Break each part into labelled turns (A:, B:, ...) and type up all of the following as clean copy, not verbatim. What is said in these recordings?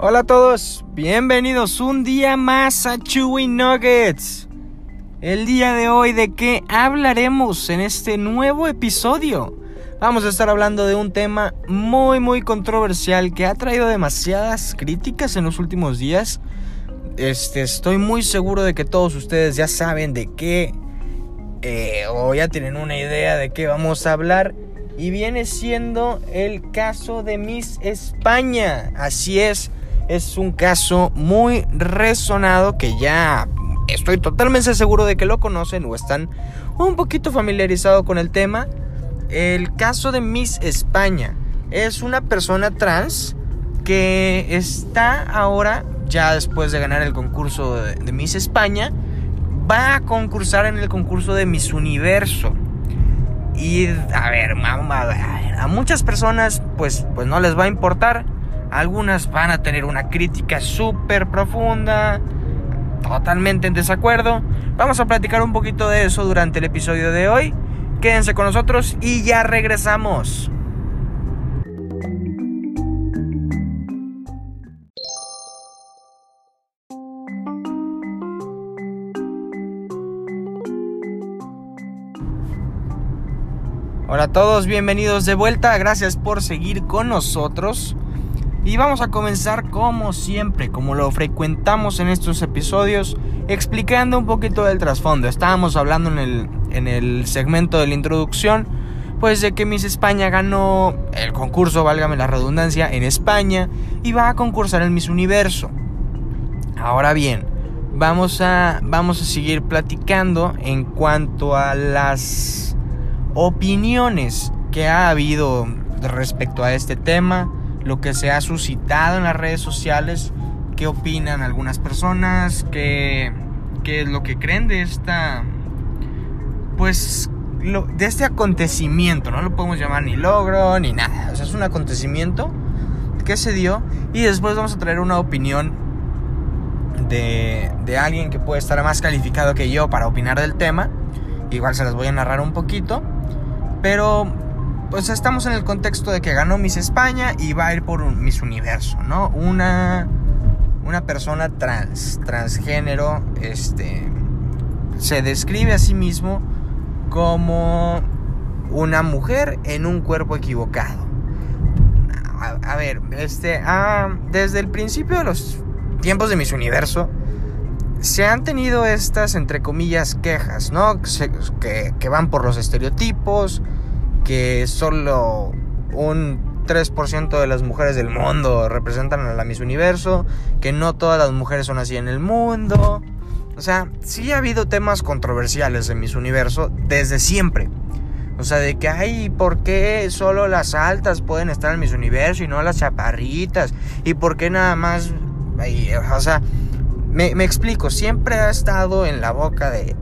A: Hola a todos, bienvenidos un día más a Chewy Nuggets. El día de hoy, ¿de qué hablaremos en este nuevo episodio? Vamos a estar hablando de un tema muy controversial que ha traído demasiadas críticas en los últimos días. Estoy muy seguro de que todos ustedes ya saben de qué o ya tienen una idea de qué vamos a hablar. Y viene siendo el caso de Miss España. Así es un caso muy resonado que ya estoy totalmente seguro de que lo conocen o están un poquito familiarizados con el tema. El caso de Miss España es una persona trans que está ahora, ya después de ganar el concurso de Miss España, va a concursar en el concurso de Miss Universo. Y a muchas personas pues no les va a importar. Algunas van a tener una crítica súper profunda, totalmente en desacuerdo. Vamos a platicar un poquito de eso durante el episodio de hoy. Quédense con nosotros y ya regresamos. Hola a todos, bienvenidos de vuelta, gracias por seguir con nosotros. Y vamos a comenzar como siempre, como lo frecuentamos en estos episodios, explicando un poquito del trasfondo. Estábamos hablando en el segmento de la introducción, pues de que Miss España ganó el concurso, válgame la redundancia, en España, y va a concursar en Miss Universo. Ahora bien, vamos a seguir platicando en cuanto a las opiniones que ha habido respecto a este tema, lo que se ha suscitado en las redes sociales, qué opinan algunas personas, qué es lo que creen de de este acontecimiento. No lo podemos llamar ni logro ni nada, o sea, es un acontecimiento que se dio, y después vamos a traer una opinión de alguien que puede estar más calificado que yo para opinar del tema. Igual se las voy a narrar un poquito, pero pues estamos en el contexto de que ganó Miss España y va a ir por un Miss Universo, ¿no? Una persona transgénero, se describe a sí mismo como una mujer en un cuerpo equivocado. Desde el principio de los tiempos de Miss Universo se han tenido estas, entre comillas, quejas, ¿no? Que van por los estereotipos, que solo un 3% de las mujeres del mundo representan a la Miss Universo, que no todas las mujeres son así en el mundo. O sea, sí ha habido temas controversiales en Miss Universo desde siempre. O sea, de que, ¿por qué solo las altas pueden estar en Miss Universo y no las chaparritas? ¿Y por qué nada más? O sea, me explico, siempre ha estado en la boca de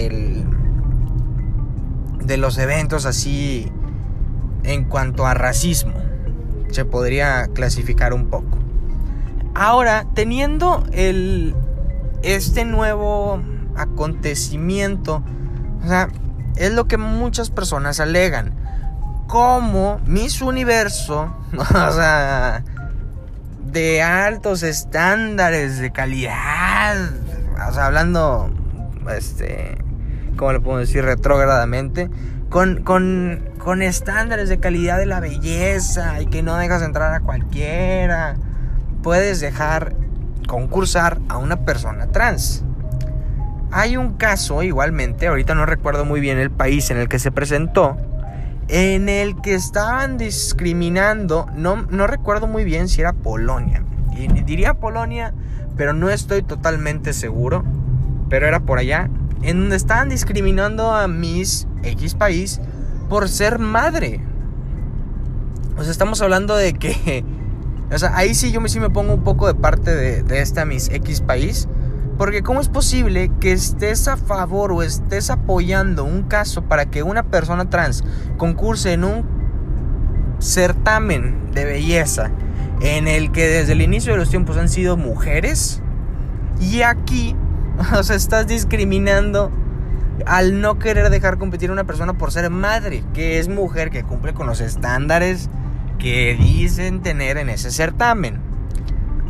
A: los eventos así en cuanto a racismo. Se podría clasificar un poco. Ahora, teniendo este nuevo acontecimiento, o sea, es lo que muchas personas alegan. Como Miss Universo, o sea, de altos estándares de calidad, o sea, hablando, ¿cómo le puedo decir? Retrógradamente, con estándares de calidad de la belleza, y que no dejas entrar a cualquiera, puedes dejar concursar a una persona trans. Hay un caso igualmente, ahorita no recuerdo muy bien el país en el que se presentó, en el que estaban discriminando, no recuerdo muy bien si era Polonia, y diría Polonia, pero no estoy totalmente seguro, pero era por allá, en donde estaban discriminando a Miss X país por ser madre. O sea, estamos hablando de que, o sea, ahí sí yo sí me pongo un poco de parte de esta Miss X país, porque ¿cómo es posible que estés a favor o estés apoyando un caso para que una persona trans concurse en un certamen de belleza en el que desde el inicio de los tiempos han sido mujeres, y aquí, o sea, estás discriminando al no querer dejar competir a una persona por ser madre, que es mujer, que cumple con los estándares que dicen tener en ese certamen?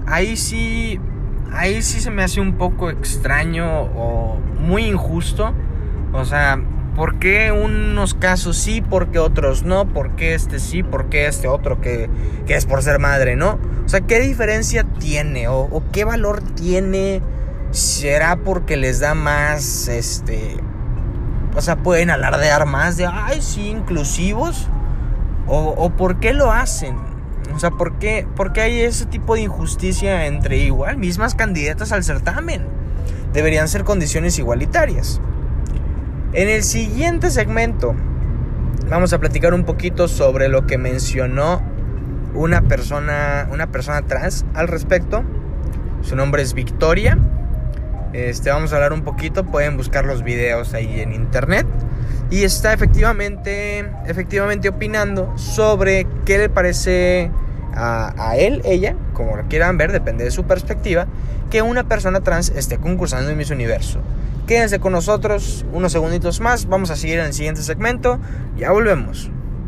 A: ahí sí se me hace un poco extraño o muy injusto. O sea, ¿por qué unos casos sí, por qué otros no? ¿Por qué este sí, por qué este otro que es por ser madre, no? O sea, ¿qué diferencia tiene? ¿O qué valor tiene? ¿Será porque les da más, o sea, pueden alardear más de, ay, sí, inclusivos? ¿O por qué lo hacen? O sea, ¿por qué hay ese tipo de injusticia entre igual mismas candidatas al certamen? Deberían ser condiciones igualitarias. En el siguiente segmento vamos a platicar un poquito sobre lo que mencionó una persona trans al respecto. Su nombre es Victoria. Vamos a hablar un poquito, pueden buscar los videos ahí en internet. Y está efectivamente opinando sobre qué le parece a él, ella, como lo quieran ver, depende de su perspectiva, que una persona trans esté concursando en Miss Universo. Quédense con nosotros unos segunditos más, vamos a seguir en el siguiente segmento, ya volvemos.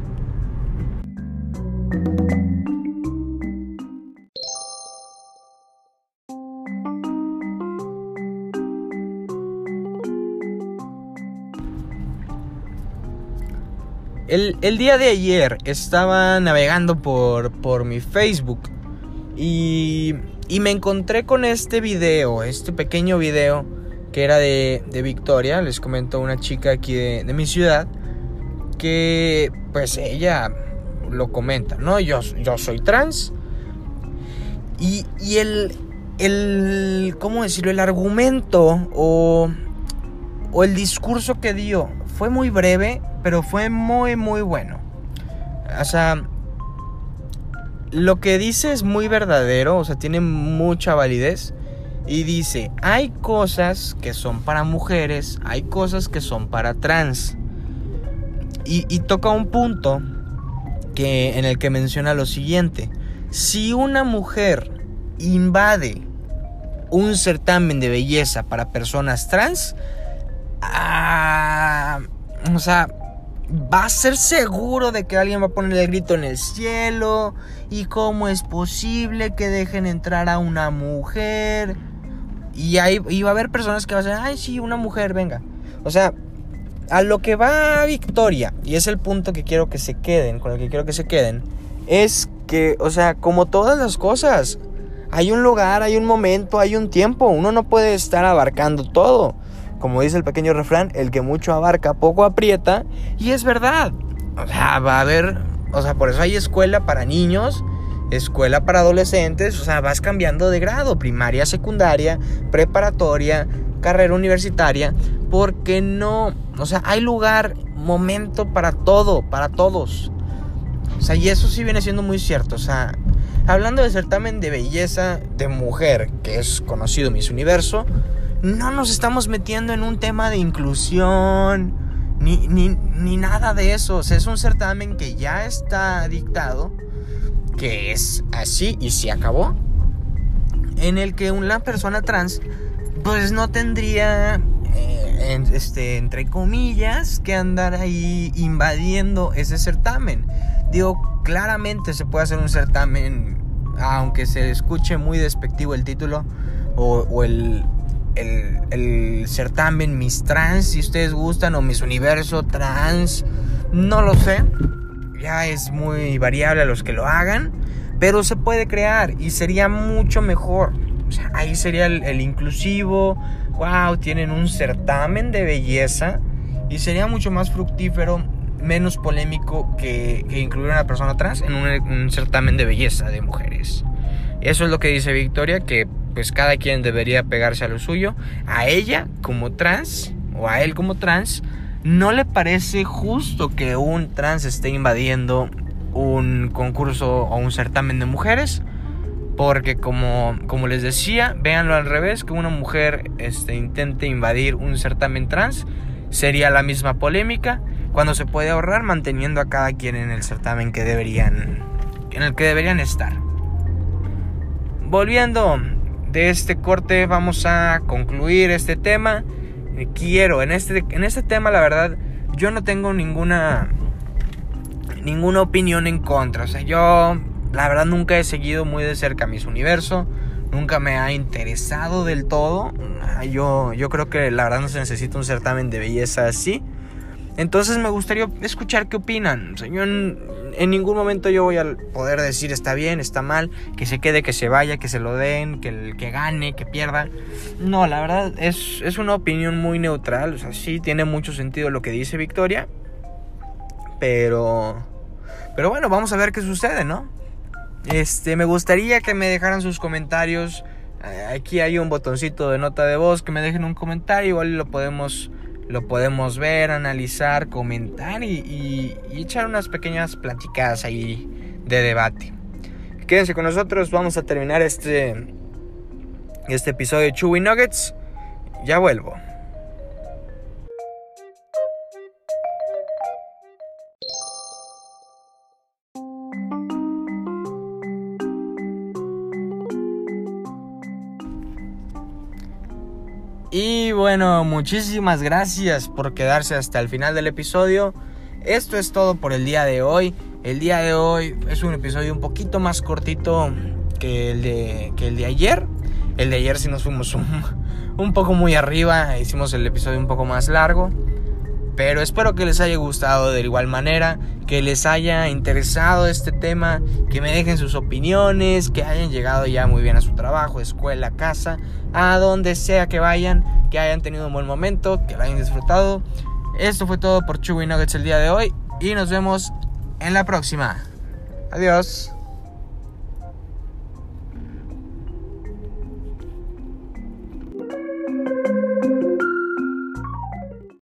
A: El día de ayer estaba navegando por mi Facebook y me encontré con este pequeño video que era de Victoria. Les comento, una chica aquí de mi ciudad, que pues ella lo comenta, ¿no? Yo soy trans y el ¿cómo decirlo? El argumento o el discurso que dio fue muy breve, pero fue muy, muy bueno. O sea, lo que dice es muy verdadero, o sea, tiene mucha validez. Y dice, hay cosas que son para mujeres, hay cosas que son para trans. Y toca un punto en el que menciona lo siguiente. Si una mujer invade un certamen de belleza para personas trans, o sea, va a ser seguro de que alguien va a poner el grito en el cielo. ¿Y cómo es posible que dejen entrar a una mujer? Y va a haber personas que van a decir, ay, sí, una mujer, venga. O sea, a lo que va Victoria, y es el punto que quiero que se queden, con el que quiero que se queden, es que, o sea, como todas las cosas, hay un lugar, hay un momento, hay un tiempo. Uno no puede estar abarcando todo. Como dice el pequeño refrán, el que mucho abarca, poco aprieta. Y es verdad. O sea, va a haber, o sea, por eso hay escuela para niños, escuela para adolescentes. O sea, vas cambiando de grado, primaria, secundaria, preparatoria, carrera universitaria, porque no, o sea, hay lugar, momento para todo, para todos. O sea, y eso sí viene siendo muy cierto. O sea, hablando de certamen de belleza de mujer, que es conocido Miss Universo, no nos estamos metiendo en un tema de inclusión ni nada de eso. O sea, es un certamen que ya está dictado, que es así y se acabó, en el que una persona trans pues no tendría entre comillas que andar ahí invadiendo ese certamen. Digo, claramente se puede hacer un certamen, aunque se escuche muy despectivo el título, o el certamen Miss Trans, si ustedes gustan, o Miss Universo Trans, no lo sé, ya es muy variable a los que lo hagan, pero se puede crear y sería mucho mejor. O sea, ahí sería el inclusivo. Wow, tienen un certamen de belleza y sería mucho más fructífero, menos polémico que incluir a una persona trans en un certamen de belleza de mujeres. Eso es lo que dice Victoria, que pues cada quien debería pegarse a lo suyo. A ella como trans o a él como trans no le parece justo que un trans esté invadiendo un concurso o un certamen de mujeres, porque como les decía, véanlo al revés, que una mujer intente invadir un certamen trans sería la misma polémica, cuando se puede ahorrar manteniendo a cada quien en el certamen en el que deberían estar. Volviendo de este corte, vamos a concluir este tema. Quiero, en este tema, la verdad, yo no tengo ninguna opinión en contra. O sea, yo la verdad nunca he seguido muy de cerca Miss Universo. nunca me ha interesado del todo. Yo creo que la verdad no se necesita un certamen de belleza así. Entonces me gustaría escuchar qué opinan. O sea, yo en ningún momento yo voy a poder decir está bien, está mal, que se quede, que se vaya, que se lo den, que gane, que pierda. No, la verdad es una opinión muy neutral. O sea, sí tiene mucho sentido lo que dice Victoria. Pero bueno, vamos a ver qué sucede, ¿no? Me gustaría que me dejaran sus comentarios. Aquí hay un botoncito de nota de voz, que me dejen un comentario. Igual lo podemos ver, analizar, comentar y echar unas pequeñas platicadas ahí de debate. Quédense con nosotros, vamos a terminar este episodio de Chewy Nuggets. Ya vuelvo. Y bueno, muchísimas gracias por quedarse hasta el final del episodio. Esto es todo por el día de hoy. El día de hoy es un episodio un poquito más cortito que el de ayer. El de ayer sí nos fuimos un poco muy arriba. Hicimos el episodio un poco más largo. Pero espero que les haya gustado de igual manera, que les haya interesado este tema, que me dejen sus opiniones, que hayan llegado ya muy bien a su trabajo, escuela, casa, a donde sea que vayan, que hayan tenido un buen momento, que lo hayan disfrutado. Esto fue todo por Chewy Nuggets el día de hoy y nos vemos en la próxima. Adiós.